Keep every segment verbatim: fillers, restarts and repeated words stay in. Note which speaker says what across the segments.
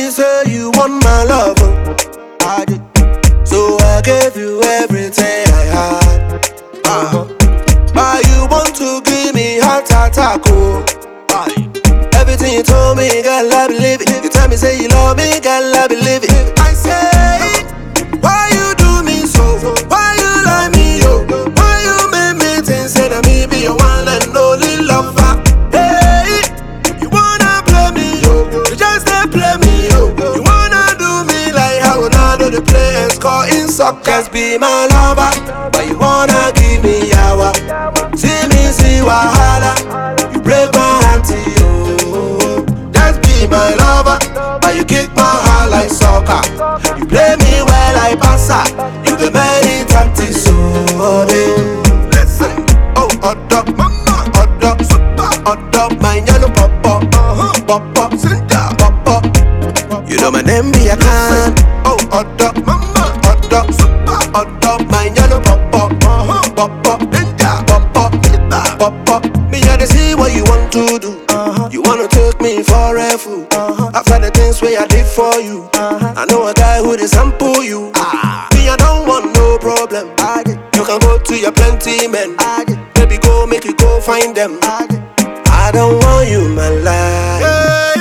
Speaker 1: me say you want my love, I did. So I gave you everything I had. Uh-huh. Why you want to give me heart attack, oh? Why? Everything you told me, girl, I believe it. You tell me say you love me, girl, I believe it. I say, why you do me so? Why you lie me, yo? Why you make me think say that me be your one and only lover? Hey, you wanna play me, yo? You just dey play me, yo. You wanna do me like how Ronaldo the play and score in soccer. Just be my lover, but you wanna give me yawa. See me see wahala, you break my heart to you. Just be my lover, but you kick my heart like soccer. You play me well like passa, you the very tactics so listen, oh hot dog, mama, hot dog, super hot dog, my yellow pop uh-huh, pop center, pop you know my name be a can. Oh hot dog, mama, hot dog, super hot dog, my yellow pop uh-huh, pop center, pop pop me I dey see what you want to do. Uh-huh. You wanna take me for a fool. Uh-huh. After the things way I did for you, uh-huh. I know a guy who dey sample you. Ah. Me I don't want no problem. I you can go to your plenty men. I baby go make you go find them. I, I don't want you my life. Hey,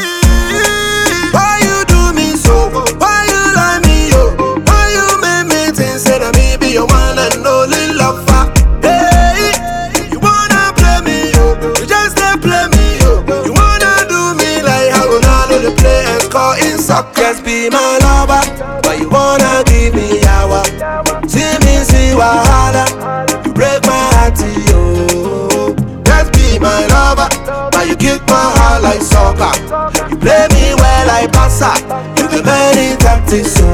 Speaker 1: why you do me so? Why you lie me, yo? Why you make me think say that me be your one and only lover? Hey, you wanna play me, yo? You just dey play me, yo. You wanna do me like how Ronaldo the play and score in soccer. Just be my lover, but you wanna give me yawa. See me see wahala, you break my heart to you. Just be my lover, but you kick my heart like soccer. You play me well like passa, you the very tactics so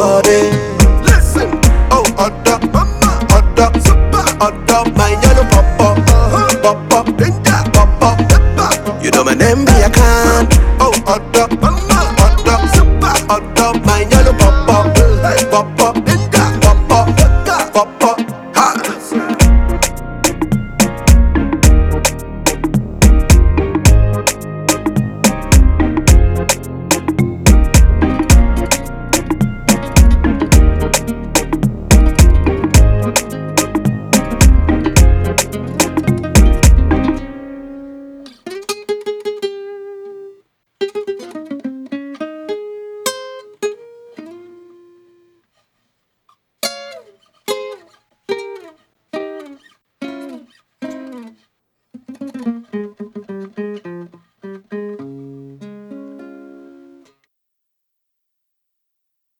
Speaker 1: listen, oh hot dog, mama, hot dog, super hot dog, my yellow pop uh-huh, pop danger, pop you know my name be a can. Oh hot dog,